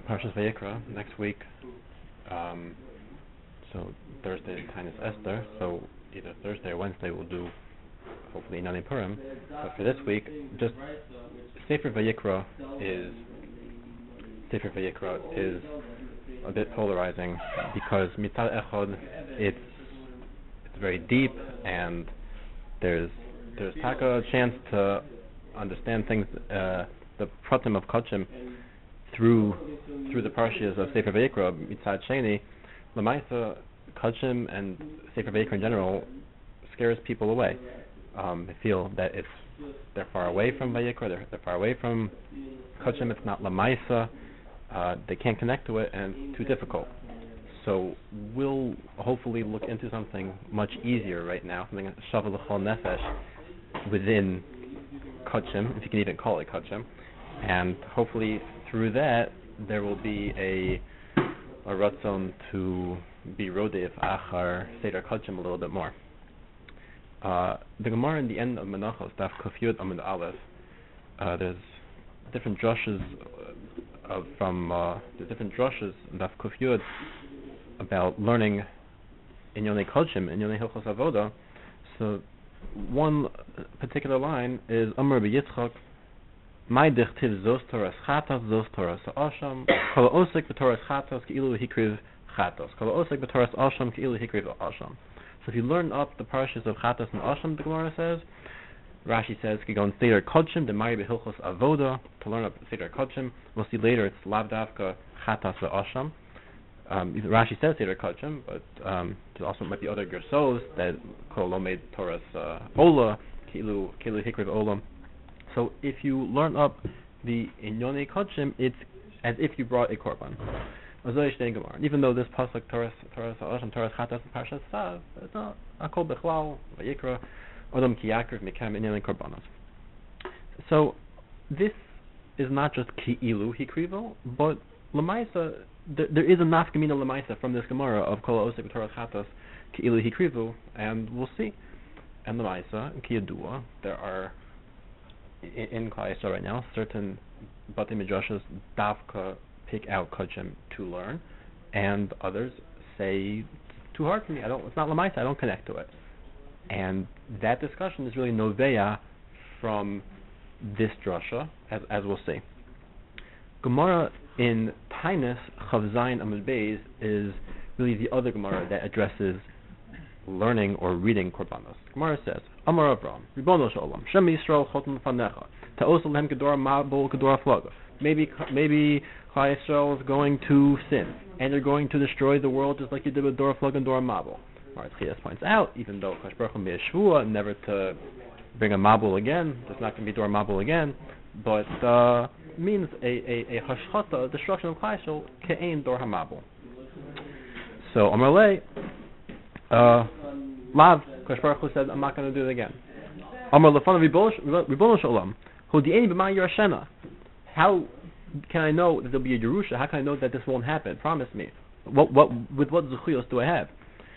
Parshas Vayikra next week. So Thursday is Tainus Esther. So either Thursday or Wednesday we'll do hopefully Inyan Purim. But for this week, just Sefer Vayikra is a bit polarizing because Mitzad Echad it's very deep and there's taka a chance to understand things, the pratim of Kachim through the parshas of Sefer Vayikra. Mitzad Sheni, Lamaisa, Kachim and Sefer Vayikra in general scares people away. They feel that they're far away from Vayikra, they're far away from Kachim. It's not Lamaisa. They can't connect to it, and it's too difficult. So we'll hopefully look into something much easier right now, something Shavuot L'chol Nefesh within Kachim, if you can even call it Kachim, and hopefully through that there will be a ratzon to be rodev achar Seder Kachim a little bit more. The Gemara in the end of Menachos, Daf Kuf Yud Amud Aleph, there's different drushes in Daf Kuf Yud about learning Inyonei Kachim, Inyonei Hilchos Avoda. So one particular line is Amar b'Yitzchak, Mai dichtiv zos Toras Chatas, zos Toras Asham, Kol osek b'Toras Chatas k'ilu hikriv Chatas, Kol osek b'Toras Asham k'ilu hikriv Asham. So if you learn up the parashas of Chatas and Asham, the Gemara says, Rashi says, Kigon Seder Kodshim, the Mari b'Hilchos Avoda, to learn up Seder Kodshim. We'll see later it's Lav Davka Chatas ve'Asham. Rashi says Seder Kodshim, but there also might be other gersos that Kol Lomed Toras Ola, Kilu Hikriv Ola. So if you learn up the Inyonei Kodshim, it's as if you brought a korban. Even though this pasuk Toras Asham, Toras Chatas and Parshas Tzav, it's not Akol Bechlal Vayikra Odom Ki Yakriv Mikam Inyonei Korbanos. So this is not just Ki'ilu Hikrivo, but Lamaisa. There is a nafkamina Lamaisa from this Gemara of Kol Osek Toras Chatas Ki'ilu Hikrivu, and we'll see. And Lamaisa and Kiyadua, there are in Klal Yisrael right now certain Batei Midrashos Davka pick out Kachim to learn, and others say it's too hard for me. It's not Lamaisa. I don't connect to it. And that discussion is really noveya from this drasha, as we'll see. Gemara in Tainus Chav Zayin Amud Beis is really the other Gemara that addresses learning or reading korbanos. Gemara says, Amar Avram, Ribono Shalom, Shem Yisrael Chotem Fanecha, Ta'osel Lehem Kedora Mabul Kedora Flaga. Maybe Klal Yisrael is going to sin, and they're going to destroy the world just like you did with Dora Flag and Dora Mabul. Marat Chias points out, even though Kadosh Baruch Hu made a shvua never to bring a Mabul again, there's not going to be Dora Mabul again, but means a hashchata, a destruction of Klal Yisrael, ke'ein Dor HaMabul. So Amar Lei, Lav, Kadosh Baruch Hu said, I'm not going to do it again. Amar Lefanav Ribono Shalom, Hodi'eni b'ma Yerashena. How can I know that there'll be a Yerusha? How can I know that this won't happen? Promise me. With what zuchiyos do I have?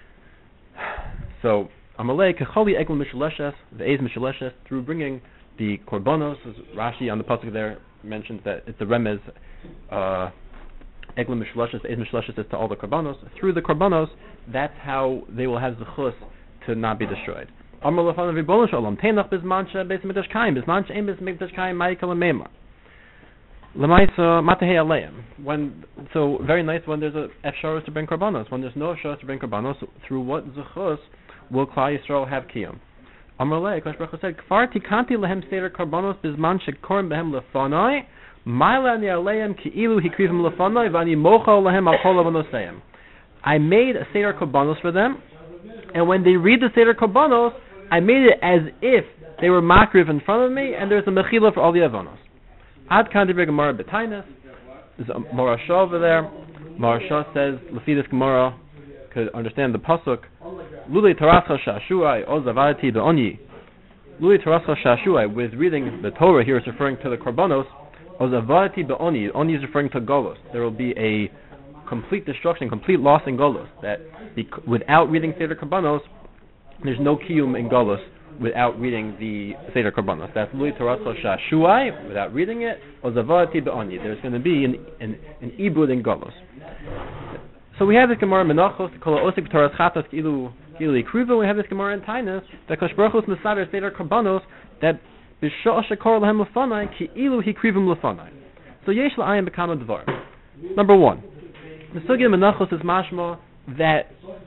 So Amalei kechali egel mishaleshes, the eiz mishaleshes, through bringing the korbanos. As Rashi on the pasuk there mentions that it's the remez egel mishaleshes, eiz mishaleshes is to all the korbanos. Through the korbanos, that's how they will have zuchus to not be destroyed. Amar lefanav ribono shalom teinach bizman shebeis mikdash kaim bizman she'ein beis mikdash kaim ma'ikal meimar. Lamaisa matahei aleim. So very nice when there's a efsharos to bring korbanos. When there's no efsharos to bring korbanos, through what zuchus will Klal Yisrael have kiyum? Amar Lei, Kadosh Baruch Hu said, Kfar tikanti lehem seder korbanos bizman shekorim behem lefanai, ma'ila ani aleim ki'ilu hikrivim lefanai, v'ani mochal lehem al kol avonoseim. I made a seder korbanos for them, and when they read the seder korbanos, I made it as if they were makriv in front of me, and there's a mechila for all the avonos. Ad Kandibir Gemara B'Tainus. There's a Morasha over there. Morasha says, Lefidus Gemara could understand the pasuk. Luli Tarascha Shashuai Ozavati Be'Oni. Luli Tarascha Shashuai, with reading the Torah here is referring to the Korbanos. Ozavati Be'Oni. Oni is referring to Golos. There will be a complete destruction, complete loss in Golos. That without reading Seder Korbanos, there's no kiyum in Golos without reading the Seder Korbanos. That's Lui Toraso Shashuai, without reading it, or Zavati Be'oni. There's going to be an Ibud in Golos. So we have this Gemara Menachos, Kol Osik Toras Chatas Ilu Ikruva. We have this Gemara in Tainus, that Kosh Baruch Hu's Mesader Seder Korbanos, that B'Sha'ah Shekor Lahem Lefanai, Ki Ilu Hikrivim Lefanai. So Yesh La'ayim B'Kama Dvar. Number one, the Sugya Menachos is mashma that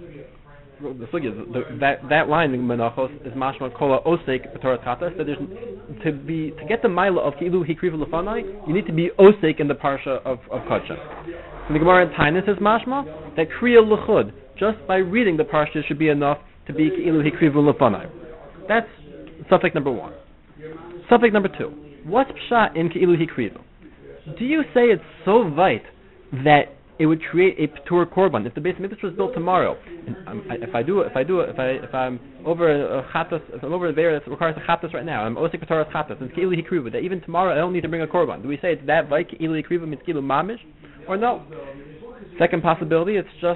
that line in Menachos is mashma kola osek b'toras chatas. That there's to get the mila of ki'ilu hikrivu lefanai, you need to be osek in the parsha of Kodshim. So the Gemara in Tainus is mashma that kriya l'chud, just by reading the parsha should be enough to be ki'ilu hikrivu lefanai. That's suffix number one. Suffix number two. What's pshat in ki'ilu hikrivu? Do you say it's so vite that it would create a P'tur Korban? If the base mitzvah was built tomorrow, and if I'm over a chatas, if I'm over a bear that requires a chatas right now, I'm osik P'toras chatas, and it's ki'ilu hikrivu, that even tomorrow I don't need to bring a korban. Do we say it's that vite ki'ilu hikrivu means ki'ilu mamish, or no? Second possibility, it's just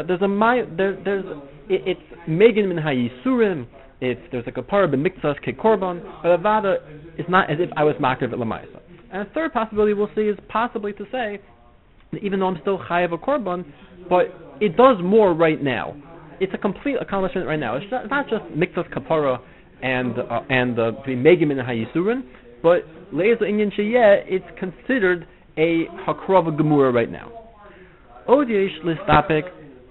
it's megan min hayisurim. There's a kapara b'miktzas ke korban, but avada is not as if I was makriv at lamaisa. And a third possibility we'll see is possibly to say, even though I'm still chayav a korban, but it does more right now. It's a complete accomplishment right now. It's not just miktas kapara and megim in hayisurin, but leizu inyan sheyeh, it's considered a hakrava gemura right now. Odyesh listapik.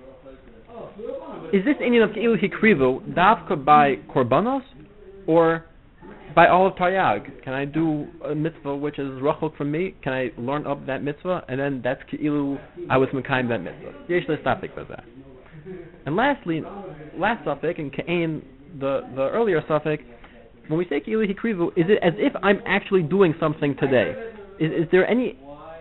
Is this inyan of ki'ilu hikrivu davka by korbanos or by all of Taryag? Can I do a mitzvah which is rachok from me? Can I learn up that mitzvah? And then that's ki'ilu I was mekayim that mitzvah. Yesh le'stafik by that. And lastly, last suffix, and Ka'ain, the earlier suffix, when we say ki'ilu hikrivu, is it as if I'm actually doing something today? Is there any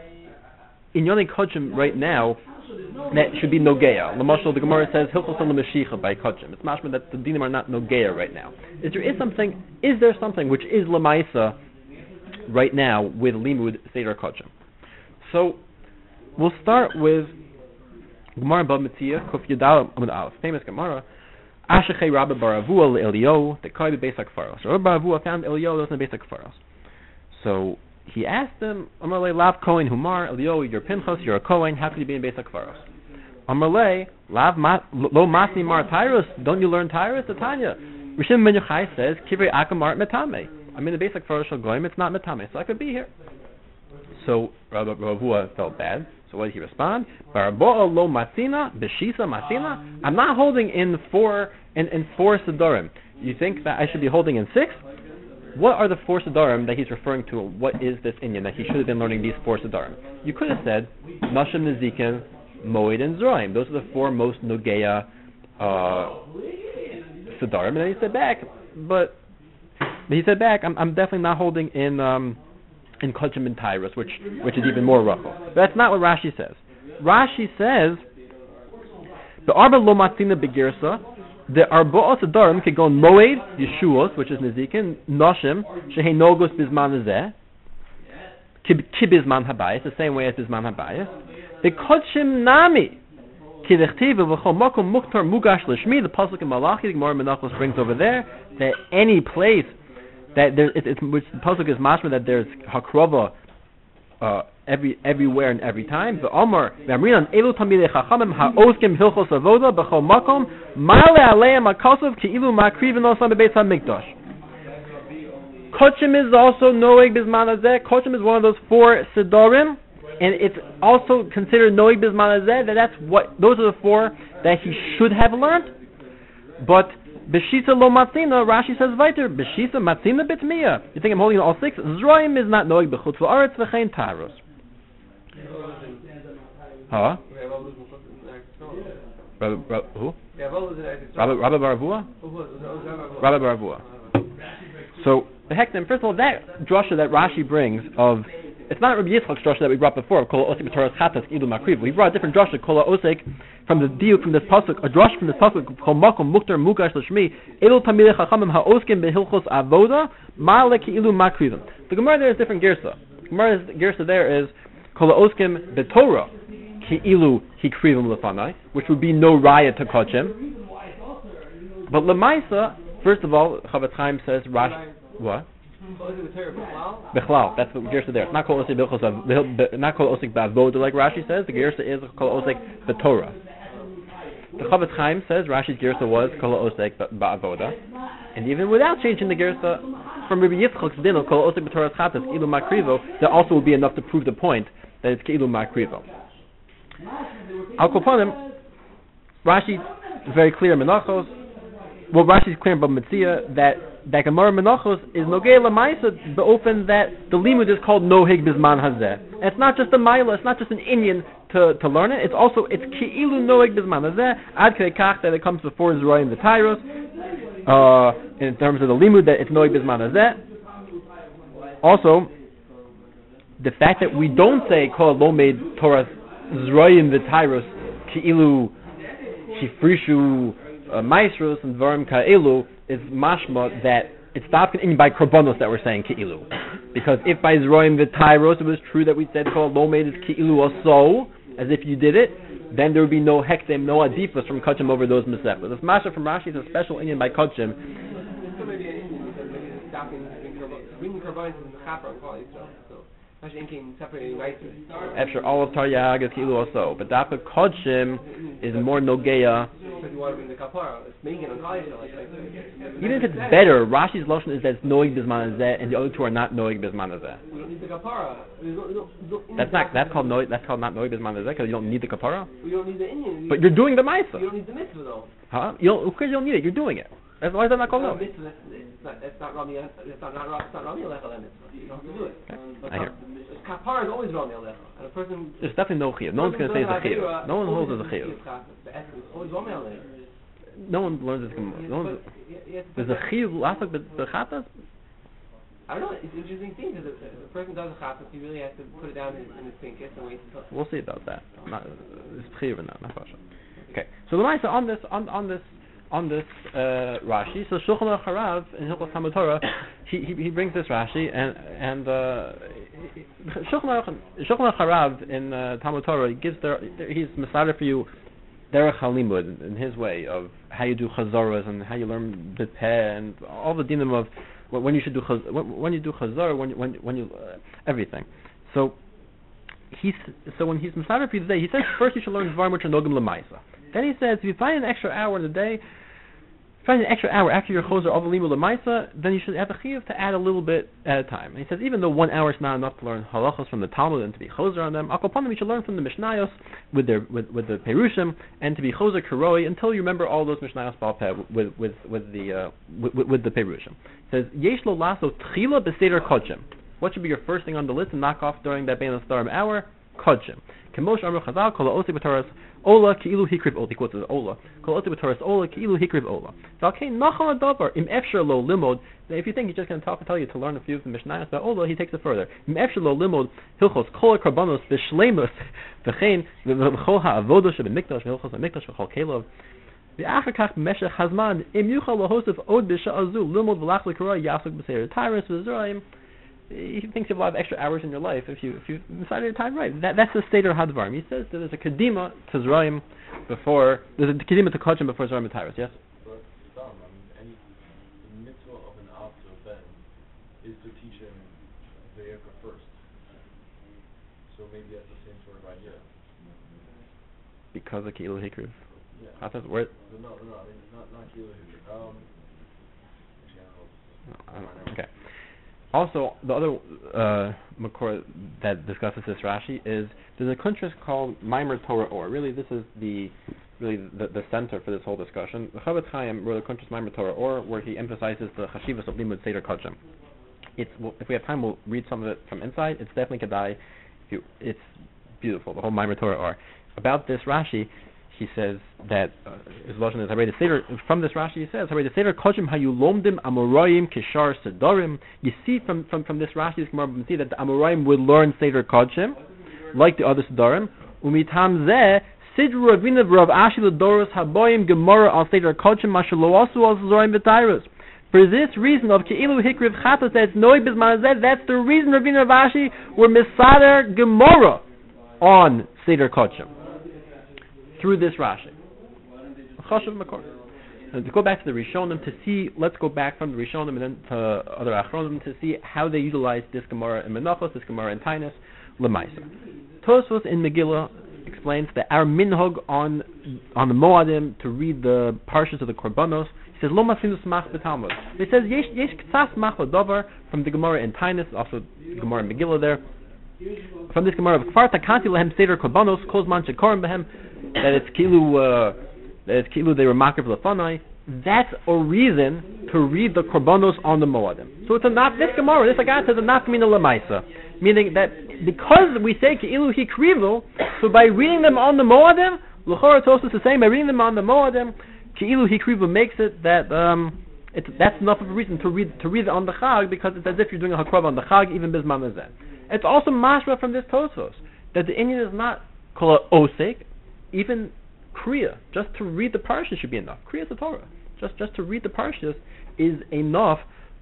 in Yonei Kodshim right now that should be nogeya? L'mashal, the Gemara says hilchos l'mashicha by Kodshim. It's mashma that the dinim are not nogeya right now. Is there something which is lemaisa right now with limud seder Kodshim? So we'll start with Gemara Bava Metzia Kuf Yudal Amud Aleph, famous Gemara. Ashechei Rabba Bar Avua leEliyahu Tekai beBeis HaKfaros. Rabba Bar Avua found Eliyahu was in the beis HaKfaros. So he asked him, Amarle Lav Kohen Humar Eliyahu, you're Pinchas, you're a Kohen, how could you be in beis HaKfaros? Amarle Lav Lo Masni Mar Tyrus, don't you learn Tyrus? The Tanya. Rishim Ben Yochai says Kivrei Akamar Metame. I'm in the beis HaKfaros Shel Goyim, it's not Metame, so I could be here. So Rabba Bar Avua felt bad. So what did he respond? Barboa lo matina, beshisa matina. I'm not holding in four sedarim. You think that I should be holding in 6? What are the 4 sedarim that he's referring to? What is this inyan that he should have been learning these 4 sedarim? You could have said nashim nezikin, moed, and zroim. Those are the 4 most nogeya sedarim. And then he said back, I'm definitely not holding in Kodshim and Tyrus, which is even more rough. But that's not what Rashi says. Rashi says, the Arba lo matzina begirsa, the Arba'os Adarim can go Moed, Yeshuos, which is Nezikin, Noshim, Shehei Nogos Bizman Azeh, Kibizman Habayis, the same way as Bizman Habayis. The Kodshim Nami, Kidechtiv, V'chol Mokum Mukhtar Mugash Lishmi, the Pasuk in Malachi, the Gemara Menachos brings over there, that any place that there, which the pasuk is mashma that there's hakrova everywhere and every time. The Omar v'amrinan elu tamidei chachamim ha'oskim hilchos avoda b'chol makom ma'ale aleim ha'kosov ki'ilu ma'krivin osam bebeis ha'mikdash. Kodshim is also noeg bizman hazeh. Kodshim is one of those 4 sedarim, and it's also considered noeg bizman hazeh. Those are the 4 that he should have learned, but Beshisa lo matzina, Rashi says weiter, Beshisa matzina bitmiya. You think I'm holding all 6? Zroim is not noig b'chutz v'aretz v'chein taros. Huh? Who? Rabba Bar Avua? Rabba Bar Avua. So, the hektim, first of all, that drasha that Rashi brings of, it's not Rabbi Yitzchak's drasha that we brought before, Kol Osik B'Toras Chatas Idul Makriv. We brought a different drasha, Kol Osik, from the diuk from this pasuk, a drush from this pasuk, Kol Makom Muktar Mugash L'Shmi, Elu Tamidei Chachamim Ha'oskim B'Hilchos Avoda, Ma'ale Ki'ilu Makrivim. The Gemara there is different girsa. The Gemara's girsa there is, Kol Oskim B'Torah, Ki'ilu Hikrivim L'Fanai, which would be no raya to Kodshim. But Lemaisa, First of all, Chavetz Chaim says Rashi. What? Bechlal. That's the Gersa there. It's not called Osik not called Osik Ba'avoda like Rashi says. The Gersa is called Osik B'Torah. The Chavetz Chaim says Rashi's Gersa was Kol Osik Ba'avoda, and even without changing the Gersa from Rabbi Yitzchak's din of Kol Osik B'Torah Chatas Ilu Makrivo, there also will be enough to prove the point that it's Ilu Makrivo. Al Koponim, Rashi is very clear in Menachos. Well, Rashi is clear in Bab Metzia that Gemara Menachos is Nogei Lamaisa, the open that the limud is called Nohig Bizman Hazeh. And it's not just a Maila, it's not just an Inyan to learn it, it's Ki'ilu Nohig Bizman Hazeh, Ad Kei Kach, that it comes before Zroim the Tyros, in terms of the limud, that it's Nohig Bizman Hazeh. Also, the fact that we don't say Kol Lomed Torah Zroim the Tyros, Ki'ilu Shifrishu Maestros and Dvarim Ka'elu is mashma that it's stopped in by Korbanos that we're saying Ki'ilu. Because if by Zroim the Tyros it was true that we said called Lomed is Ki'ilu also, as if you did it, then there would be no hektem, no adifas from Kachim over those Mesepah. This Masha from Rashi is a special Indian by Kachim. After all of Taryag is Ki'ilu also, but Dafka Kachim is more Nogeya. Even if it's better, Rashi's lashon is that it's Noig Bizman Hazeh, and the other two are not Noig Bizman Hazeh. We don't need the kapara. That's called Noig. That's called not Noig Bizman Hazeh because you don't need the kapara. We don't need the Indian. But you're doing the Maisa. You don't need the mitzvah though. Huh? Of course you don't need it. You're doing it. Why is that not called no? That's not Rami. It's not Rami Alecha that mitzvah. You don't have to do it. Okay. I hear. Kapara is always Rami Alecha, and a person. There's definitely no chiyuv. No one's going to say it's a chiyuv. No one holds as a chiyuv. Always Rami Alecha. No one learns this. There's a chiyuv last like the chatas. I don't know. It's an interesting thing because if a person does a chatas, he really has to put it down in his pinkett and wait until. We'll see about that. It's chiyuv or not pasha. Okay. So the Maisa on this Rashi. So Shulchan Aruch Harav in Hilchos Talmud Torah, he brings this Rashi and Shulchan Aruch Harav in Talmud Torah he's masada for you derech halimud in his way of how you do chazaras and how you learn b'peh and all the dinim of when you should do when you do chazar when you everything. So when he's masada for you today, he says first you should learn dvarim which are nogim l'maisa. Then he says if you find an extra hour in the day. Find an extra hour after your choser of limu l'maisa, then you should have a chiyuv to add a little bit at a time. And he says even though 1 hour is not enough to learn halachos from the Talmud and to be choser on them, akopanim you should learn from the Mishnayos with the Perushim and to be choser karoi until you remember all those Mishnayos bal peh with the Perushim. He says yesh lo laso tchila b'seder kodshim. What should be your first thing on the list and knock off during that bein starim hour? Kodshim. Kemosh Amru Chazal kol ha'osik b'Torah Ola ki'ilu hikriv ola. He quotes as Ola. Kol ha'osik b'Torah Ola ki'ilu hikriv Ola. So okay, nachal adavar im efshar lo limod. If you think he's just going to tell you to learn a few of the Mishnayos about Ola, he takes it further. Im efshar lo limod hilchos kol ha'karbanos v'shleimus v'chein v'chol ha'avodah sheb'mikdash v'hilchos ha'mikdash v'chol kelov. V'achar kach b'meshech hazman im yuchal lahosef od b'sha'azu limod v'lach l'kara yasuk b'seir Tyrus v'zraim. He thinks you have a lot of extra hours in your life if you decided your time right. That's the Seder Hadvarim. He says that there's a kedima to Zraim before there's a kedima to Kodshim before Zraim and Tyrus. Yes. But any mitzvah of an Avta Ben is to teach him Vayeka first. So maybe that's the same sort of idea. Because of Ki'ilu Hikriv. Yeah. Hatas where? No. I mean not Ki'ilu Hikriv. Okay. Also, the other makor that discusses this Rashi is there's a kuntres called Maimer Torah Or. Really, this is the center for this whole discussion. The Chavetz Chaim wrote a kuntres Maimer Torah Or, where he emphasizes the chashivas of limud seder kodshim. If we have time, we'll read some of it from inside. It's definitely kedai. It's beautiful. The whole Maimer Torah Or. About this Rashi, he says that his lashon is Harei Seder. From this Rashi, he says Harei Seder Kodshim Hayu Lomdim Amoraim Kishar Sedarim. You see from this Rashi's Gemara, we see that the Amoraim would learn Seder Kodshim like the other Sedarim. Umitam Zeh Sidru Ravina Rav Ashi Ladoros Haboyim Gemara Al Seder Kodshim Mashalo Asu Al Zorim V'Tayrus. For this reason of Ki'ilu Hikriv Chatas that's Noi Bizman Zeh, that's the reason Ravina Rav Ashi were Misader Gemara on Seder Kodshim. Through this Rashi. Chashav Makor. So to go back to the Rishonim to see, let's go back from the Rishonim and then to other Achronim to see how they utilize this Gemara in Menachos, this Gemara in Tainus, Lemaisa. Tosfos in Megillah explains that our minhag on the Moadim to read the parshas of the Korbanos, he says lo masinu smach b'Talmud. He says yesh k'tzas smach l'davar from the Gemara in Tainus, also the Gemara in Megillah there. From this Gemara of Kfar takanti lehem seder Korbanos kol zman shekorim behem, that it's kilu they were makir v'lefanai. That's a reason to read the Korbanos on the Moadim. So it's this Gemara, this Agat says a nafkamina l'maisa, meaning that because we say ki'ilu hikrivu, so by reading them on the Moadim, l'chora Tosfos is the same. By reading them on the Moadim, ki'ilu hikrivu makes it that that's enough of a reason to read it on the Chag, because it's as if you're doing a hakrava on the Chag, even bisman hazeh. It's also mashma from this Tosfos that the Indian is not called osek, even kriya. Just to read the parsha should be enough. Kriya is the Torah. Just to read the parshas is enough.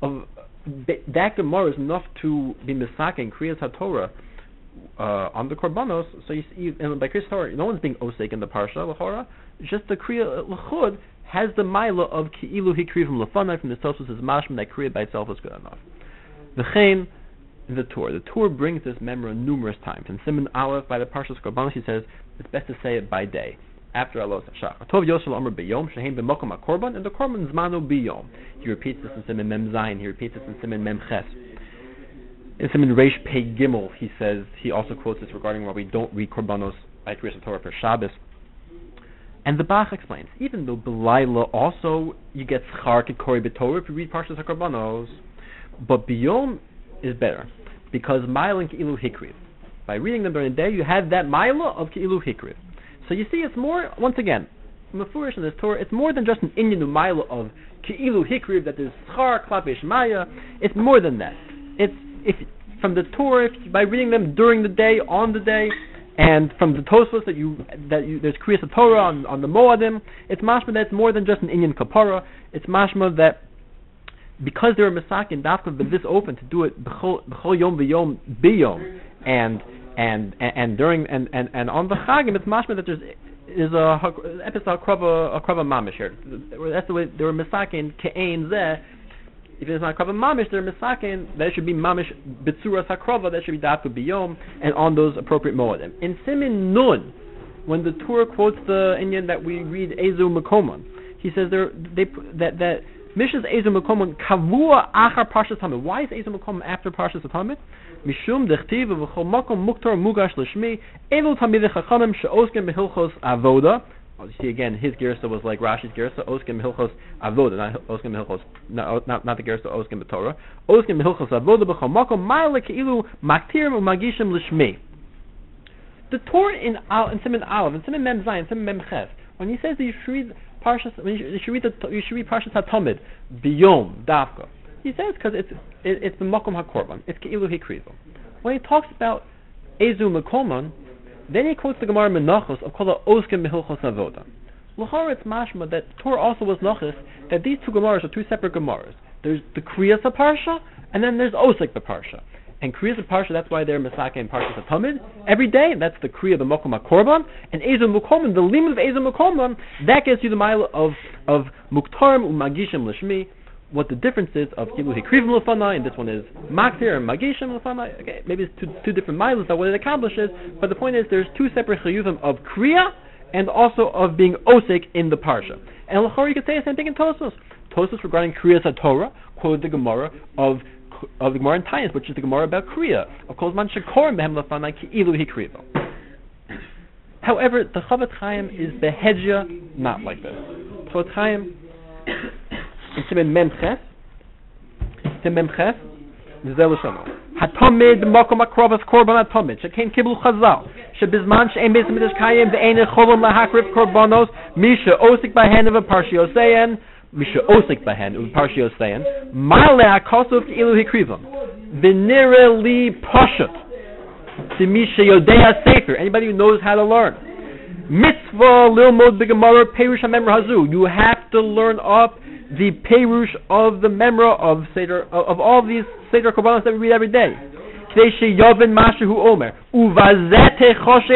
That Gemara is enough to be misaking Kriyas HaTorah on the Korbanos. So you see, and by Kriyas HaTorah, no one's being osek in the parsha l'chora. Just the Kriya l'chud has the mila of ki'ilu hikri from lefanai, from the Tosfos is mashman that Kriya by itself is good enough. V'chein the Torah brings this memra numerous times. In Siman Aleph by the parshas Korbanos, he says it's best to say it by day, after Alos HaShachar. Tov Yosel Amr B'Yom Sheheim B'Mokom HaKorban, and the Korban Zmanu B'Yom. He repeats this in Siman Mem Zayin. He repeats this in Siman Mem Ches. In Siman Reish Pei Gimel, he says, he also quotes this regarding why we don't read Korbanos by Kriyas Torah for Shabbos. And the Bach explains, even though B'Laila also you get Schar K'Kori B'Torah if you read Parshas HaKorbanos, but B'Yom is better, because Ma'il and Ki'ilu Hikriv. By reading them during the day, you have that Ma'ila of Ki'ilu Hikriv. So you see, it's more, once again, Mefurish in this Torah, it's more than just an Inyan Umayla of Ki'ilu Hikriv, that is Schar, Klapish, Maya. It's more than that. It's, from the Torah, by reading them during the day, on the day, and from the Tosfos there's Kriyas Torah on the Moadim, it's mashma that it's more than just an Inyan Kapara. It's mashma that because they were Misak and Dafka, but this open to do it B'chol Yom V'Yom B'Yom, and during and on the Chagim, it's mashma that there's a episode akrava mamish here. That's the way they were misakin ke'ein zeh. If it's not akrava mamish, they're misakin that it should be mamish b'tzuras hakrava, that should be dafka biyom, and on those appropriate moedim. In Simin Nun, when the Torah quotes the Indian that we read Ezu Mekomon, he says that Mishas Ezu Mekomon kavua achar Parshas Tamid. Why is Ezu Mekomon after Parshas Tamid? Mishum dechtiv v'chol makom muktar mugash l'shmi elu tamidei chachamim she'osken b'hilchos avoda. You see again, his gersa was like Rashi's gersa, osken b'hilchos avoda, not osken b'hilchos, not the gersa osken b'Torah. Osken b'hilchos avoda b'chol makom ma'ale ke'ilu maktirim u'magishim l'shmi. The Torah in Siman Aleph, in Siman Mem Zayin, Siman Mem Ches, when he says that you should read Parshas, you should read Parshas HaTamid biyom dafka. He says because it's the Mokom HaKorban. It's Ke'ilu Hikrivu. When he talks about Ezu Mekomon, then he quotes the Gemara Menachos of Kol Osken Behilchos Avoda. L'chora it's mashma that Torah also was Nachos, that these two Gemaras are two separate Gemaras. There's the Kriyas HaParsha, and then there's Osek B'Parsha. And Kriyas HaParsha, that's why they're Mesake and Parshas HaTamid every day. That's the Kriya, the Mokom HaKorban. And Ezu Mekomon, the limit of Ezu Mekomon, that gets you the mile of Muktarim Umagishim L'Shmi. What the difference is of Kilu Hikrivim L'Fanai, and this one is Maktir and Magishim L'Fanai. Okay, maybe it's two different miles of what it accomplishes, but the point is there's two separate chiyuvim of Kriya and also of being Osek in the Parsha. And l'chor you could say the same thing in Tosfos. Tosfos regarding Kriyas HaTorah quoted the Gemara of the Gemara in Tainus, which is the Gemara about Kriya. Of course, man shekorim behem L'Fanai Ki'ilu Hikrivo. However, the Chavetz Chaim is behedja not like this. Chavetz Chaim in Siman Mem Ches, Zel Shano. Hatamid Mokom Akrovas Korban Hatamid. Shekein Kibul Chazal. Shebizman she'ein beis midrash kayim ve'ein echolom lahakrif korbanos. Misha osik bahen of a parshiyosein. Misha osik bahen of a parshiyosein. Ma'ale hakosuf ilu hikrivam. V'nire li poshut. Misha yodea sefer. Anybody who knows how to learn. Mitzvah lilmod b'gemara perush hamemra hazu. You have to learn up the perush of the memra of Seder, of all these Seder Korbanos that we read every day.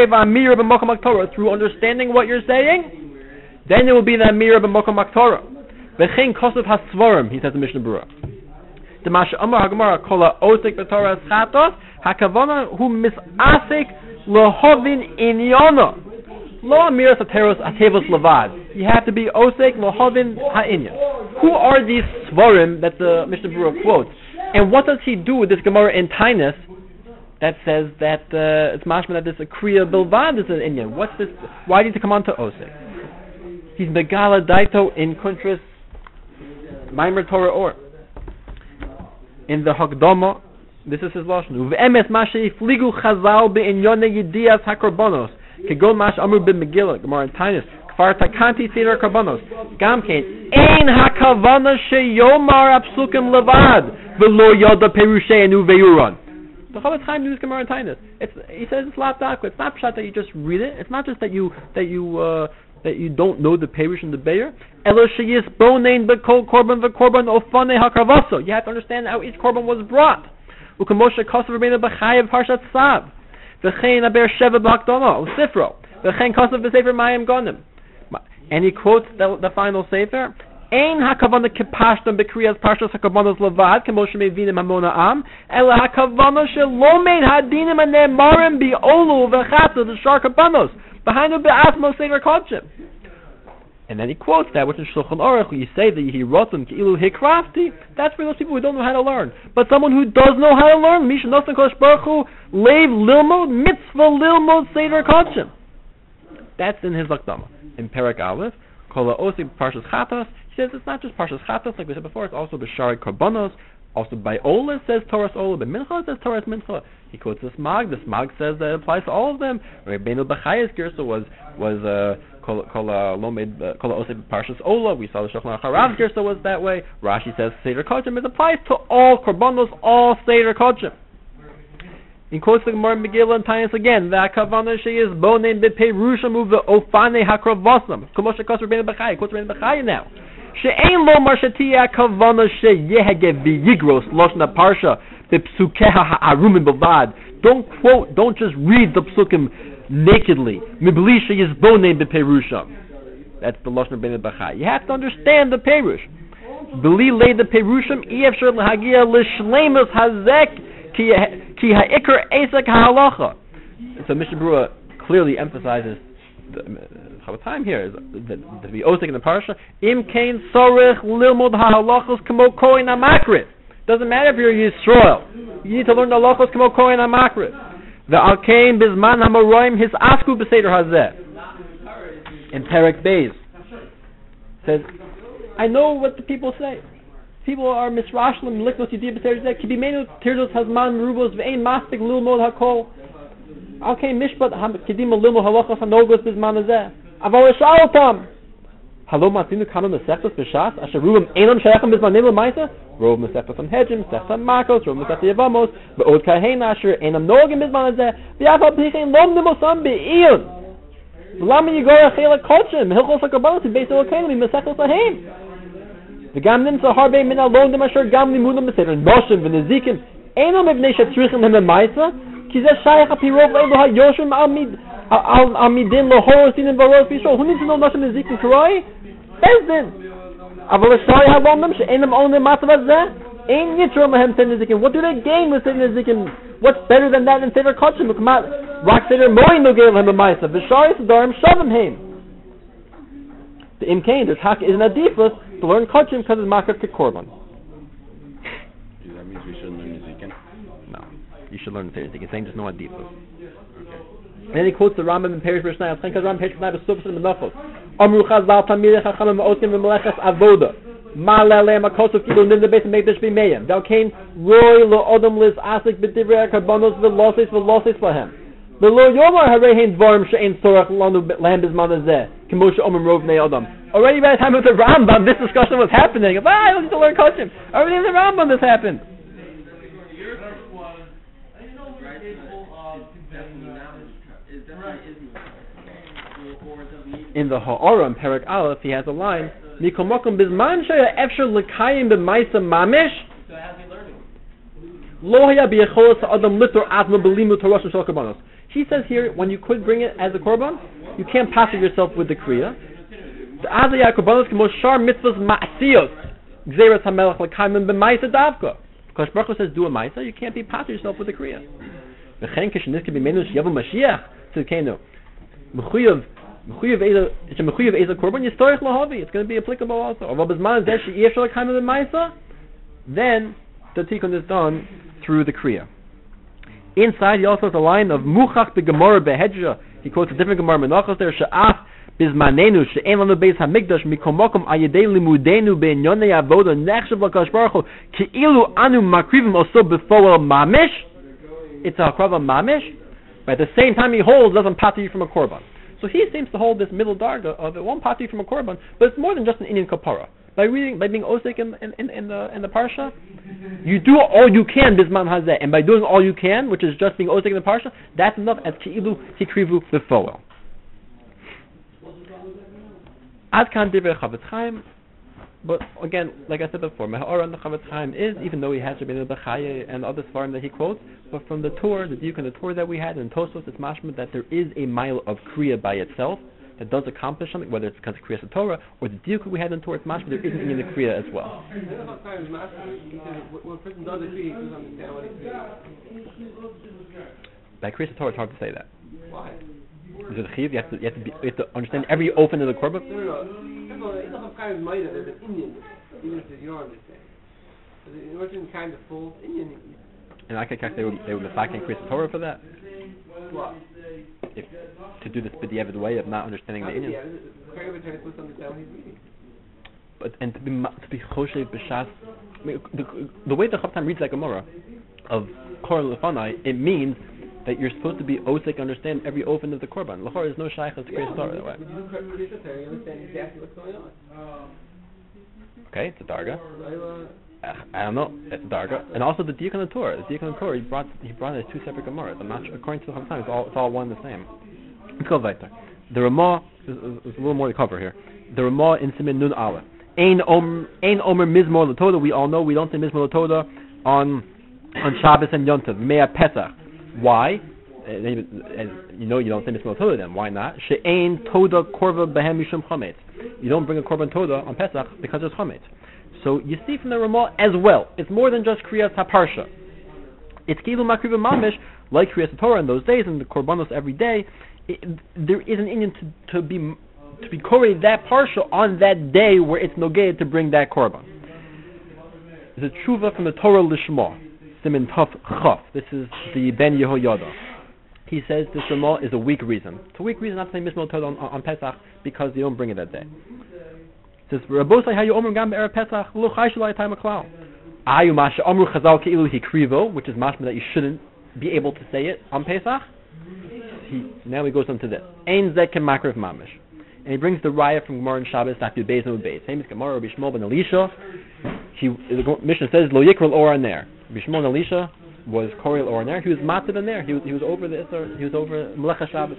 Through understanding what you're saying, then it will be the Amir b'Mokom HaTorah. V'chein kosov hasvarim, he says in Mishnah Berurah. The Masha Amar HaGemara kola osik b'Torah chatos hakavana hu misasik lohovin inyana lo amiras ateros atevos levad. You have to be osik lohovin ha'inyan. Who are these svarim that the Mishnah Berurah quotes, and what does he do with this Gemara in Tainus that says that it's mashma that this a kriya bilvad is an inyan? What's this? Why did he come on to osik? He's megala daito in kuntras Maimer Torah or. In the Hagdama, this is his lashon. Uve'emes mashe ifligu chazal be'inyone yedias hakorbanos kegon mash amru b'Megillah Gemara in Tainus kfar takanti seder korbanos gamkein ein hakavana sheyomar apsukim levad v'lo yoda perusheinu veyuron. The Chofetz Chaim uses Gemara in Tainus. He says it's lav dakwa. It's not pshat that you just read it. It's not just that you don't know the Perush and the Beir. Elo sheyis bonein b'kol korban v'korban ofane hakarvaso. You have to understand how each korban was brought. U'kamoshe kosav Rabbeinu b'chayev parshat Tzav. V'chein aber sheva b'hakdama u'sifro. V'chein kosav b'sefer mayim gonim. And he quotes the final sefer. Ein hakavana kipashtam b'kriyas parshas hakabanos levad kamoshe mevinim hamona am ela hakavana shelomein hadinim anemarim bi'olu v'chatza the shar kabanos behind the be'asmo seder kodshim. And then he quotes that, which in Shulchan Aruch, you say that he wrote them ki'ilu hikrafti. That's for those people who don't know how to learn. But someone who does know how to learn, Misha Nosan Kosh Baruch Hu leiv lilmod mitzvah lilmod seder kodshim. That's in his Lakdama. In Perek Aleph, Kol ha'osik parshas Chatos. He says it's not just Parshas Chatos, like we said before, it's also B'Shari Korbanos, also by Ola says Torah's Ola, by Mincha says Torah's Mincha. He quotes this Mag says that it applies to all of them. Rabbeinu B'Chaya's Girsa was Kol ha'osik Parshas Ola, we saw the Shulchan Aruch Harav's Girsa was that way. Rashi says Seder Kodshim, it applies to all Korbanos, all Seder Kodshim. In quotes the Gemara Megillah and Tainus again, V'akavana sheyis bonein b'perusham u've'ofane hakravosam. K'moshe kos Rabbeinu B'Chai, quotes Rabbeinu B'Chai now. She'ein lo mar shetia kavana sheyehege v'yigros loshna parsha b'psukeha ha'arumim b'vad. Don't just read the psukim nakedly. Mibli sheyis bonein b'perusham. That's the loshna Rabbeinu B'Chai. You have to understand the perush. B'li lei the perusham iyefshar l'hagia l'shleimus hazek ki ha'ikr esak ha'halacha. So Mishnah Berurah clearly emphasizes the time here is to be osik in the parsha. Im kain sorech lilmod ha'halachos kamo kohen ha'makrit. Doesn't matter if you're Yisrael. You need to learn the halachos kamo kohen ha'makrit. Ve'al kain bizman ha'moroim his asku b'seder hazeh. In Perek Beis says, I know what the people say. People are misrashlim liknos yidiyah b'seder hazeh. Ki b'meinu tirdos hazman merubos ve'ein mastik lilmod ha'kol. Okay, mishpat kedim lilmod halachos hanogos bizman hazeh. Avol shaltam. Hello, Matinu Kanu Mesechtos B'Shas. Asher Rubim Einam Shayachim Bizmanim L'Maisa. Rov Mesechtos on Hedjim, Mesechtos on Markos, Rov Mesechtos Yevamos. Be'od Kahein Asher Einam Nogim Bizman Hazeh. V'Yafal B'Chichein Lom Nimosam Be'iyun. V'Lam Yigor Achela Kodshim. Hilchos HaKabanos Beis Elokeinu Mesechtos Ahim. V'Gam Nimsa Harbe Min Alon Dim Asher Gam Limudim B'Seder Noshim V'Nezikim. Einam Ibnei Shetzrichim Hem L'Maisa. Ki Zeh Shayach HaPirov Le'elu HaYoshim Al Midin L'Horosin and Baros B'Yisrael. Who needs to know Noshim Nezikim Karoi? Bezdin. Avol Shai Halom Them She'enam Onim Matzav Hazeh. Ein Yitro Mahem Seder Nezikim. What do they gain with Seder Nezikim? What's better than that in Seder Kodshim? Rak Seder Moin Nogel Hem B'Maisa. V'Shai Sedarim Shavim Heim. The Imkain, there's Hak is an adifus to learn Kodshim because it's Makar Kekorban. That means we shouldn't learn Nezikim? No. You should learn Seder Nezikim. It's saying there's no adifus. And then he quotes the Rambam in Perish Mishnah. Because Rambam Perish Mishnah is Sufis and Menachos. Amru Chazal Tamir Chachamim Otim V'Melechas Avoda. Ma'alei Makosov Kilu Nim the Beis Hamikdash B'Meim. Thou came Roy Lo Odom Liz Asik B'Divrei Karbanos V'Loses Lahem. V'Lo Yomar Harehin Dvarim She'en Sorach Lanu Lahem Bizman Hazeh. K'moshe Omim Rov Nei Odom. Already by the time of the Rambam, this discussion was happening. I don't need to learn Kodshim. Already in the Rambam, this happened. In the Ha'ara in Perek Aleph, he has a line, Mikol Mokom Bizman Shaya Efshar L'Kayim B'Maisa Mamish. So how's he learning? Lo Haya B'Yecholos Adam Litor Atma B'Limu Torah Shel Korbanos. He says here, when you could bring it as a korban, you can't passive yourself with the kriya. The Azaya Korbanos Kemo Shar Mitzvahs Ma'asiyos Gzeras HaMelech L'Kaimen B'Maisa Davka. Because Baruch Hu says, do a Maisa, you can't be pater yourself with a Kriya. V'chen Kishniska B'Menu Sheyavu Mashiach Tzidkenu. Mechuyev Eza Korban Yistorich Lahavi. It's going to be applicable also. Although B'Zman Zeh She'yeh Shal L'Kaimen B'Maisa, then the tikkun is done through the Kriya. Inside, he also has a line of Muchach B'Gemara B'Hedra. He quotes a different Gemara Menachos there. She'af Bizmanenu she'en lanu beis hamikdash mikomokom ayidei limudenu be'inyonei avoda nechshav l'kadosh baruch hu ki'ilu anu makrivim oso b'foel mamish. It's a hakrava mamish, but at the same time he holds doesn't pater you from a korban. So he seems to hold this middle darga of it won't pater you from a korban, but it's more than just an Indian kapara. By being osik in the parsha, you do all you can bisman hazeh, and by doing all you can, which is just being osik in the parsha, that's enough as ki'ilu hikrivu b'foel. Adkan Divrei Chavetz Chaim, but again, like I said before, Me'ha'or on the Chavetz Chaim is, even though he has Rabbeinu Bechaye and other svarim that he quotes, but from the Torah, the Diuk and the Torah that we had in Tosfos, it's mashma that there is a mile of Kriya by itself that does accomplish something, whether it's because of Kriya Torah or the Diuk we had in Torah, it's mashma there isn't any Kriya as well. When a person does a Kriya, he doesn't understand what he's doing. By Kriya Torah, it's hard to say that. Why? Is it a chiv? You have to understand every ofen of the korban. No. It's not kind of minor. There's an Indian, even if you don't understand. In order to be kind of full Indian. And I can they would mistake Kriya Torah for that. What? If to do this b'diavad way of not understanding the Indian. Yeah, trying to understand what he's reading. But and to be choshev b'shas, the way the Chaftam reads that Gemara of Korban Lefanai, it means that you're supposed to be osik, understand every ofen of the korban. L'chor is no shaycha to Kriya Torah that way. When you do Kriya Torah, you understand exactly what's going on. Okay, it's a darga. I don't know, it's a darga. And also the Diuk and the Torah. The Diuk and the Torah, he brought it as two separate Gemaras. I'm not sure, according to the Chaftam, it's all one and the same. Let's go weiter. The Ramah, there's a little more to cover here. The Ramah in Simin Nun Aleph. Ein Omer Mizmor L'Toda. We all know we don't say Mizmor L'Toda on Shabbos and Yom Tov. Mea Pesach. Why? And you know you don't say Mizmor Toda then. Why not? She'ein Toda Korva Behem Mishum Chometz. You don't bring a Korban Toda on Pesach because there's Chometz. So you see from the Ramah as well, it's more than just Kriyas HaParsha. It's Kilu Makriva Mamish, like Kriyas HaTorah in those days, and the Korbanos every day. There is an Indian to be Korei that Parsha on that day where it's Nogei to bring that Korban. There's a tshuva from the Torah Lishma. Simin Tov Chaf. This is the Ben Yehoyada. He says this Ramah is a weak reason. It's a weak reason not to say Mizmor Toda on Pesach because they don't bring it that day. It says Rabosai Hayu Omer Gam Be'er Pesach Lo Chai Shalai Time Aklal. Ayu Masha Omru Chazal Keilu Hikrivo, which is mashma that you shouldn't be able to say it on Pesach. Now he goes on to this. Ein Zek Makriv Mamish. And he brings the raya from Gemara and Shabbos, Daf Yud Beis and Beis. Same as Gemara, Rabbi Shmuel ben Elisha. The Mishnah says Lo Yikral Or there. Rabbi Shmuel ben Elisha was Korel Or there. He was matzah in there. He was over the Isser. He was over Melecha Shabbos.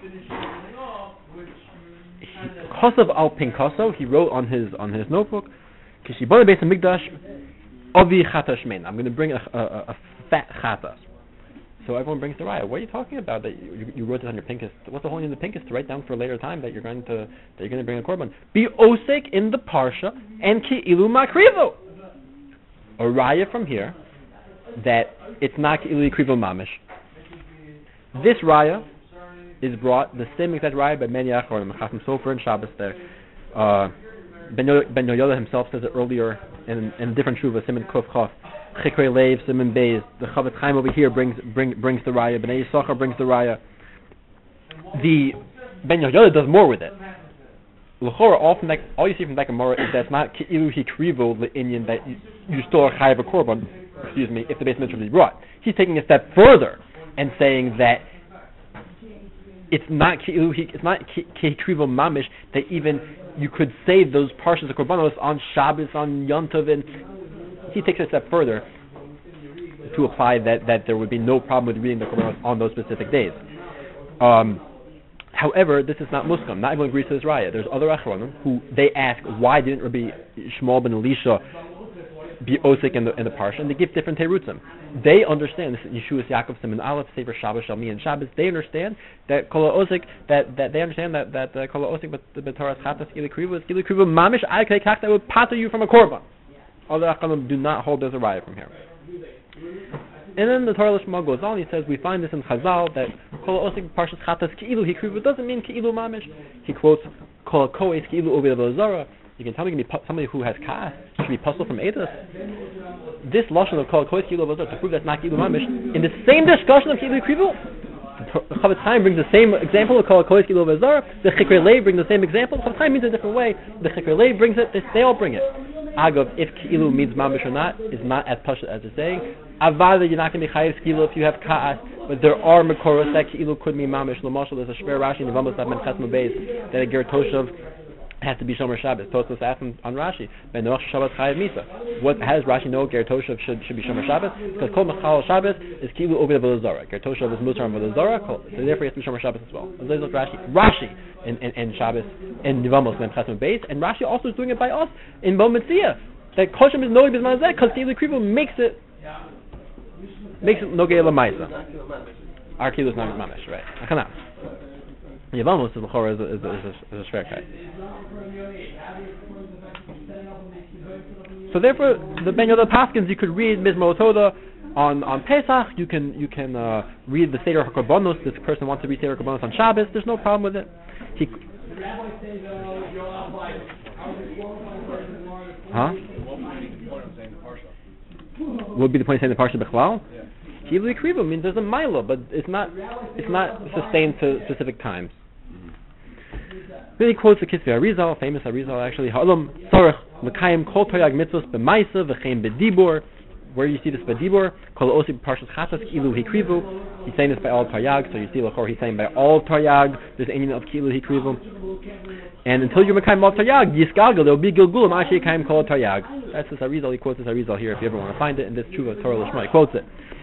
Kosav al Pinkaso. He wrote on his notebook. Kishibona Beis Hamikdash Avi Chata Shmein. I'm going to bring a fat chata. So everyone brings the raya. What are you talking about? That you wrote this on your pinkest? What's the whole in the pinkest to write down for a later time that you're going to bring a korban? Be osek in the parsha and ki'ilu makrivo. A raya from here that it's not ki'ilu krivo mamish. This raya is brought the same exact raya by many acharonim. Chacham Sofer and Shabbos there. Ben Yoda himself says it earlier in a different shuva, Siman Kuf Chaf. Chikrei Leiv, Siman Beis. The Chavetz Chaim over here brings the raya. Bnei Yisachar brings the raya. The Ben Yoda does more with it. L'chora, all you see from that Gemara is that it's not Ki'ilu Hikrivo Le'inyan that you still are Chayav a Korban. Excuse me, if the base mitzvah is brought. He's taking a step further and saying that it's not Ki'ilu Hikrivo Mamish that even you could save those parshas of Korbanos on Shabbos, on Yom Tov, and he takes a step further to apply that there would be no problem with reading the Korbanos on those specific days. However, this is not Muslim. Not everyone agrees to this raya. There's other Acharonim who they ask, why didn't Rabbi Shmuel ben Elisha be osik in the parsha, and they give different terutzim. They understand this. Yeshua Yaakov Simon Aleph Sefer Shabbos Shalmi and Shabbos. They understand that kol osik that they understand that kol osik but the Torah's chatas gili krivu mamish I kach that would pater you from a korban. Other Achalim do not hold as a raya from here. And then the Torah Lishma goes on. He says we find this in Chazal that kol osik parshas chatas ki'ilu hikrivu doesn't mean ki'ilu mamish. He quotes kol koes ki'ilu uvi levozara. You can tell me somebody who has kas should be puzzled from Eidos. This lashon of kol koes ki'ilu levozara to prove that's not ki'ilu mamish. In the same discussion of ki'ilu hikrivu, the Chavetz Chaim brings the same example of kol koes ki'ilu levozara. The Chikre Lev brings the same example. Chavetz Chaim means a different way. The Chikre Lev brings it. They all bring it. Agav, if ki'ilu means mamish or not is not as pashut as it's saying. Avada, you're not going to be chayiv ki'ilu if you have ka'as, but there are makoros that ki'ilu could mean mamish. L'mashal, there's a shver Rashi in the Vamos Lav Menchas Mubez that a ger toshav has to be shomer Shabbos. Tosfos asked on Rashi, ben noach Shabbos chayiv misa. What has Rashi know? Ger toshav should be shomer Shabbos because kol mechal Shabbos is ki'ilu over the Vodazara. Ger toshav is musar on Vodazara, so therefore he has to be shomer Shabbos as well. And there's Rashi in Shabbos in the Vamos Menchas Mubez, and Rashi also is doing it by us in Bo Metzia. That koshem is noig b'zman hazeh because ki'ilu krivu makes it nogei l'maisa. Our ki'ilu is not mamish, right? Achanam. Yevamos is l'chora is a shverkai. So therefore, the Ben Yoda Paskins, you could read Mizmor Toda on Pesach. You can read the Seder HaKorbanos. This person wants to read Seder HaKorbanos on Shabbos. There's no problem with it. Huh? What would be the point of saying the parsha b'chlal? Ki'ilu hikrivu means there's a milo, but it's not sustained to specific times. Then he quotes the Kisvei Arizal, famous Arizal actually. Ha'olam tzarech l'kayim kol taryag mitzvos b'maisa v'chein b'dibur. Where you see this b'dibur, kol osi b'parshas chatas ki'ilu hikrivu. He's saying this by all taryag, so you see l'chor he's saying by all taryag there's any of ki'ilu hikrivu. And until you're mekayim all taryag, yisgalgal there will be gilgulim asher kayim kol taryag. That's this Arizal. He quotes this Arizal here if you ever want to find it. In this Tshuva Torah Lishma he quotes it.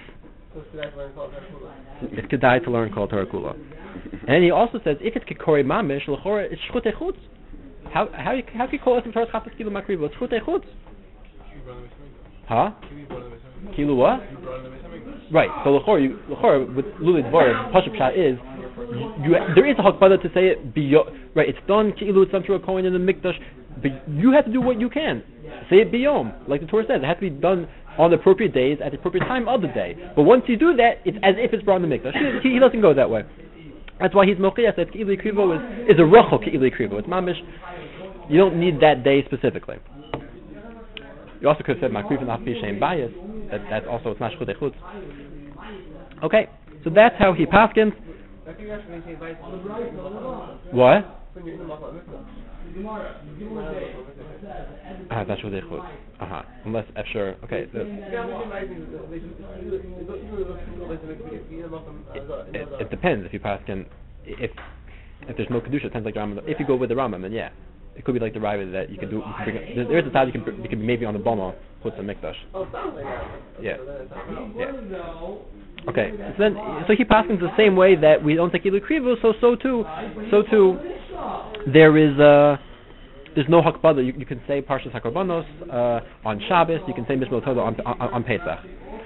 It's kedai to learn kol Torah Kula. And he also says if it's kikori mamish l'chora it's shchut echutz. How can you call us in Torah's chatas kilu makrivu? It's shchut echutz. Huh? Kilu what? Right. So l'chora with luli dvar pashup pshat is there is a hakbada to say it right. It's done kilu it's done through a kohen in the mikdash, but you have to do what you can. Say it biyom, like the Torah says. It has to be done on the appropriate days at the appropriate time of the day. But once you do that, it's as if it's brought in the mikdash. He doesn't go that way. That's why he's mochiyah that ki'ilu krivo is a rochel ki'ilu krivo. It's mamish. You don't need that day specifically. You also could have said makriv and afi shein bias. That's also it's not shchut echutz. Okay, so that's how he paskins. What? That's what they quote. Unless Efsher. Okay. It depends if you pass in if there's no kedusha. It depends like the Rambam. If you go with the Rambam, then yeah, it could be like the Raya that you can do. There is a time you can be maybe on the Bama put the mikdash. Yeah. Okay. So he passes the same way that we don't take ki'ilu krivu. So too. There's no hakbada. You can say Parshas HaKorbanos on Shabbos. You can say Mizmor Toda on Pesach.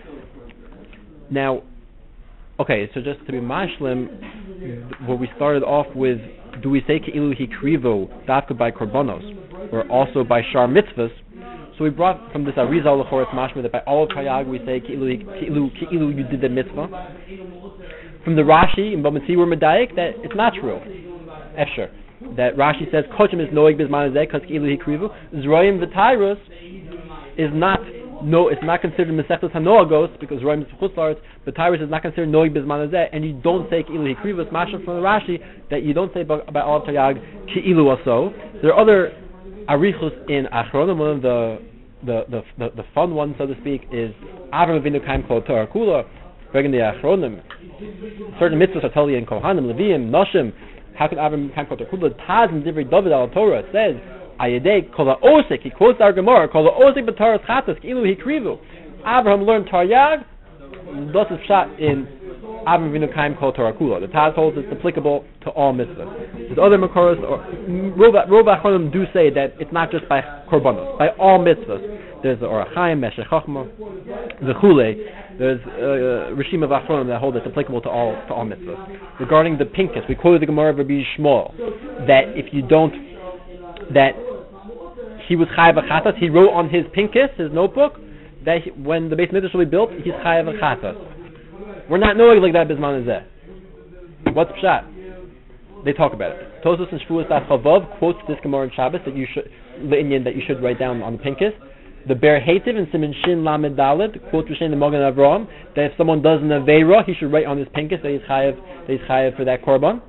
Now, okay, so just to be mashlim, where we started off with, do we say Ki'ilu Hikrivu dafka by Korbanos, or also by Shar Mitzvahs? So we brought from this Arizal L'choretz mashma that by all of Taryag we say Ki'ilu you did the mitzvah. From the Rashi in Bamasi we're medayik that it's not true. Efsher. That Rashi says Kochim is noig bizman hazeh because Ki'ilu Hikrivu. Zroim v'Tayrus is not it's not considered Mesechus Hanoagos because Zroim is Chutzlaretz, but Tayrus is not considered noig bizman hazeh, and you don't say Ki'ilu Hikrivu. It's mashal from the Rashi that you don't say by all of Taryag Ki'ilu also. There are other arichus in Achronim. One of the fun one, so to speak, is Avram Avinu Kaim Kol Torah Kula. Bringing the Achronim, certain mitzvahs are totally in Kohanim, Leviim, Noshim. How can Avram Kaim Kol Torah Kula? Taz and Divrei David al Torah says Ayedei Kol Ha'osek. He quotes our Gemara Kol Ha'osek b'Torah Chatas Ki'ilu Hikrivu. Avraham learned Taryag. Das is shot in Avram Avinu Kaim Kol Torah Kula. The Taz holds it's applicable to all mitzvahs. There's other Makoros, or Rov HaChonim do say that it's not just by Korbanos, by all mitzvahs. There's the Orach Chaim, Meshech Chochmah, the Chule. There's Rishim of Achronim that hold it's applicable to all mitzvahs. Regarding the Pinkus, we quoted the Gemara of Rabbi Shmuel that if you don't, that he was Chayav Achatas, he wrote on his Pinkus, his notebook, that when the Beis Mikdash will be built, he's Chayav Achatas. We're not knowing like that Bisman Hazeh. What's Pshat? They talk about it. Tosfos and Shvuas Daf Chavav quotes this Gemara in Shabbos that you should write down on the Pinkus. The Ber Hativ and Siman Shin Lamed Dalet quotes Rishain the Magen Avraham that if someone does an Aveira, he should write on his Pinkus that he's chayav for that korban.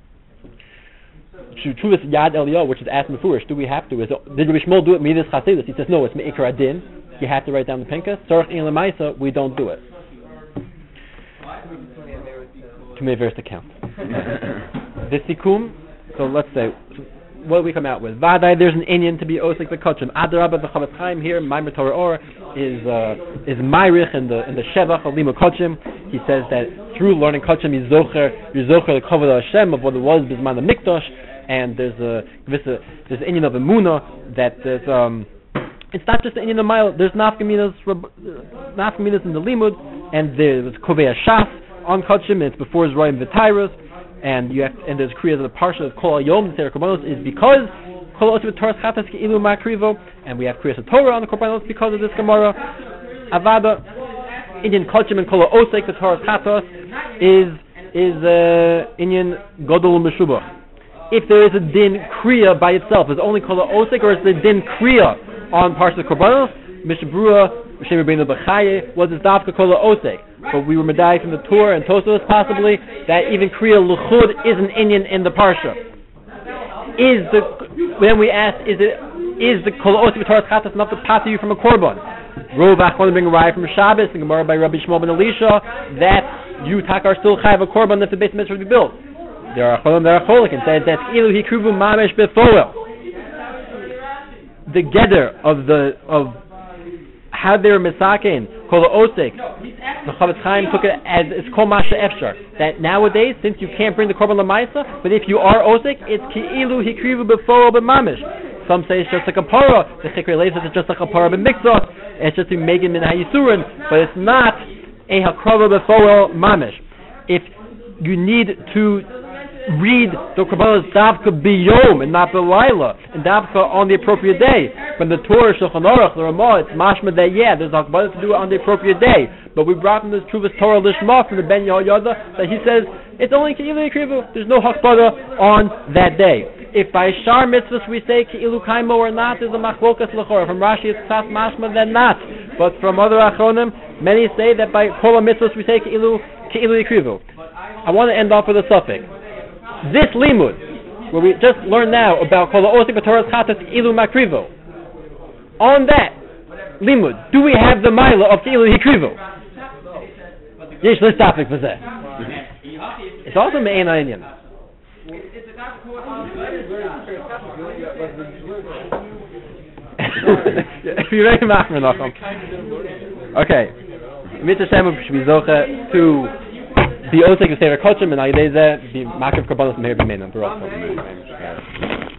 Shuvas Yad Eliyah, which is asked Mefurish, do we have to? Did Rabbi Shmuel do it Midas Chasidus? He says no, it's Me'ikar Adin. You have to write down the Pinkus. Tzarech in Lemaisa, we don't do it. To Me'averis to count. The Sikum. So let's say. What do we come out with? Vadai, there's an Inyan to be Osik B'Kotchim. Adarabba the Chavetz Chaim here, Maimer Torah Or, is Mayrich in the Shevach of Lima Kotchim. He says that through learning Kotchim, you're Zocher the Kavod Hashem of what it was Bisman the Mikdash, and there's Inyan of Emunah that there's it's not just the Inyan of Mile. There's Nafkaminas in the Limud, and there's Kovei Shas on Kotchim. It's before Zroim V'Tyrus. And there's Kriyas of the Parsha of Kol Hayom, the Seder Korbanos, is because Kol Osir Torah Chatas Ke'ilu Makrivo, and we have Kriyas of Torah on the Korbanos because of this Gemara. Avada, Inyan Kotchim and Kol Osek, the Torah Chatas, is Inyan Godol Meshubach. If there is a Din Kriya by itself, is it only Kol Osek, or is the Din Kriya on Parsha of Korbanos? Mishabura, Shem Rabbeinu B'Chaye, was it Dafka Kol Osek? But we were medayik from the Torah and Tosfos possibly that even Kriya Luchud is an Inyan in the Parsha. Then we asked, is the Kol Osik Torah Chatas enough to pass you from a korban? Rov HaChonim bring a raya from Shabbos, and Gemara by Rabbi Shmuel ben Elisha that you are still chayav a korban if the Beis Mitzvah to be built. There are cholik and said that ilu hikruvu mamesh befoel. The gather of how they were misakin Kol Osik. The Chavetz Chaim took it as it's Kol Masha Efshar. That nowadays, since you can't bring the Korban Lamaisa, but if you are Osik, it's Ki'ilu Hikrivu B'Foro B'Mamish. Some say it's just like a Parah. The Chikri Leif says it's just like a Parah B'Mikzot. It's just to make it Min HaYisurin, but it's not a Hakrava B'Foro Mamish. If you need to read the Korbanos Davka B'Yom and not B'Laila, and Davka on the appropriate day. From the Torah, Shulchan Aruch, the Ramah, it's mashma that there's a Korbanos to do it on the appropriate day. But we brought from this Truvas Torah Lishma from the Ben Yehoyada that he says it's only Ke'ilu Yikrivu. There's no Hakbada on that day. If by Shar Mitzvahs we say Ke'ilu Kaimo or not, there's a Machlokas L'chora. From Rashi it's Tzaf mashma than not. But from other Achronim, many say that by Kol Mitzvahs we say Ke'ilu Yikrivu. I want to end off with a suffix. This limud, where we just learned now about Kol Osik B'Torah Chatas Ilu Makrivo, on that limud, do we have the Maila of Ilu Hikrivo? Yesh l'stafik v'zeh. It's also Me'en Ha'inyan. If you're ready, Machmer Nachum. Okay. Mitzvah Shem should be zoche to the Osik of Sefer Kotchim and Ayidei Zeh, the Makriv Korbanos Meir B'Meinam.